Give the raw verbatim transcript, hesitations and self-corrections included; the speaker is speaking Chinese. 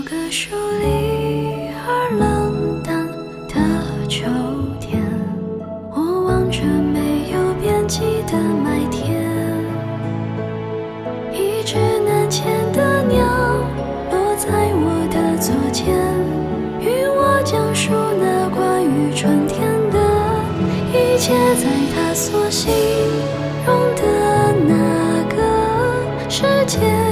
个疏离而冷淡的秋天，我望着没有边际的麦田，一只南迁的鸟落在我的左肩，与我讲述那关于春天的一切，在它所形容的那个世界。